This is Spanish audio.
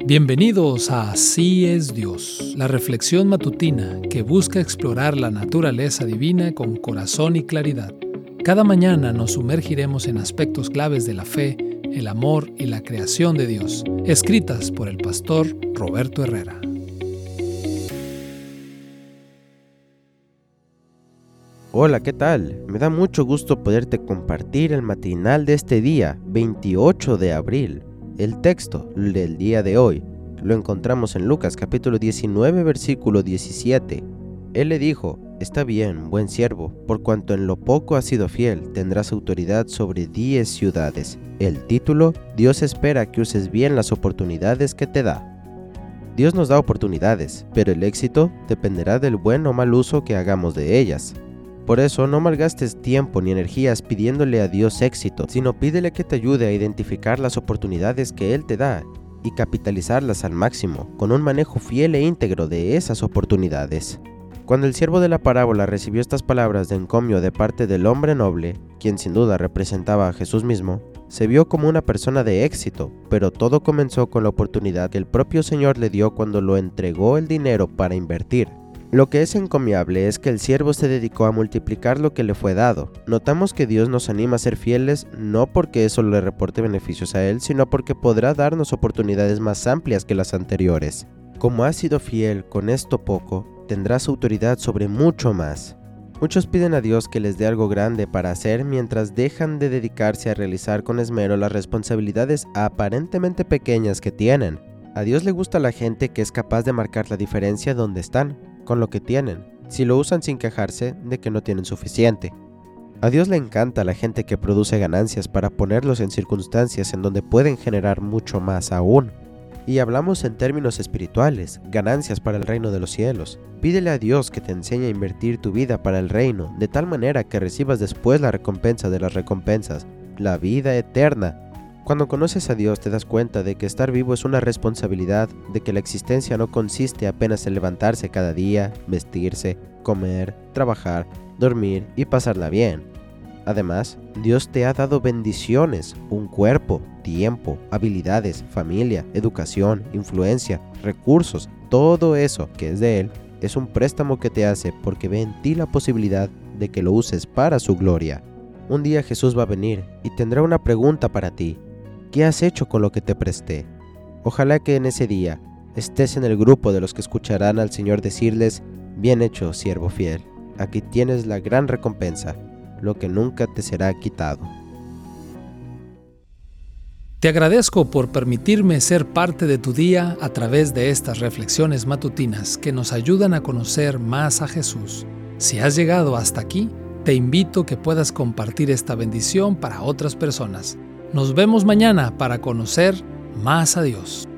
Bienvenidos a Así es Dios, la reflexión matutina que busca explorar la naturaleza divina con corazón y claridad. Cada mañana nos sumergiremos en aspectos claves de la fe, el amor y la creación de Dios, escritas por el pastor Roberto Herrera. Hola, ¿qué tal? Me da mucho gusto poderte compartir el matinal de este día, 28 de abril. El texto del día de hoy lo encontramos en Lucas capítulo 19, versículo 17. Él le dijo: «Está bien, buen siervo, por cuanto en lo poco has sido fiel, tendrás autoridad sobre 10 ciudades». El título: Dios espera que uses bien las oportunidades que te da. Dios nos da oportunidades, pero el éxito dependerá del buen o mal uso que hagamos de ellas. Por eso, no malgastes tiempo ni energías pidiéndole a Dios éxito, sino pídele que te ayude a identificar las oportunidades que Él te da y capitalizarlas al máximo, con un manejo fiel e íntegro de esas oportunidades. Cuando el siervo de la parábola recibió estas palabras de encomio de parte del hombre noble, quien sin duda representaba a Jesús mismo, se vio como una persona de éxito, pero todo comenzó con la oportunidad que el propio Señor le dio cuando lo entregó el dinero para invertir. Lo que es encomiable es que el siervo se dedicó a multiplicar lo que le fue dado. Notamos que Dios nos anima a ser fieles no porque eso le reporte beneficios a Él, sino porque podrá darnos oportunidades más amplias que las anteriores. Como has sido fiel con esto poco, tendrás autoridad sobre mucho más. Muchos piden a Dios que les dé algo grande para hacer mientras dejan de dedicarse a realizar con esmero las responsabilidades aparentemente pequeñas que tienen. A Dios le gusta la gente que es capaz de marcar la diferencia donde están, con lo que tienen, si lo usan sin quejarse de que no tienen suficiente. A Dios le encanta la gente que produce ganancias para ponerlos en circunstancias en donde pueden generar mucho más aún. Y hablamos en términos espirituales, ganancias para el reino de los cielos. Pídele a Dios que te enseñe a invertir tu vida para el reino, de tal manera que recibas después la recompensa de las recompensas, la vida eterna. Cuando conoces a Dios te das cuenta de que estar vivo es una responsabilidad, de que la existencia no consiste apenas en levantarse cada día, vestirse, comer, trabajar, dormir y pasarla bien. Además, Dios te ha dado bendiciones, un cuerpo, tiempo, habilidades, familia, educación, influencia, recursos. Todo eso que es de Él es un préstamo que te hace porque ve en ti la posibilidad de que lo uses para su gloria. Un día Jesús va a venir y tendrá una pregunta para ti. ¿Qué has hecho con lo que te presté? Ojalá que en ese día estés en el grupo de los que escucharán al Señor decirles: «Bien hecho, siervo fiel, aquí tienes la gran recompensa, lo que nunca te será quitado». Te agradezco por permitirme ser parte de tu día a través de estas reflexiones matutinas que nos ayudan a conocer más a Jesús. Si has llegado hasta aquí, te invito a que puedas compartir esta bendición para otras personas. Nos vemos mañana para conocer más a Dios.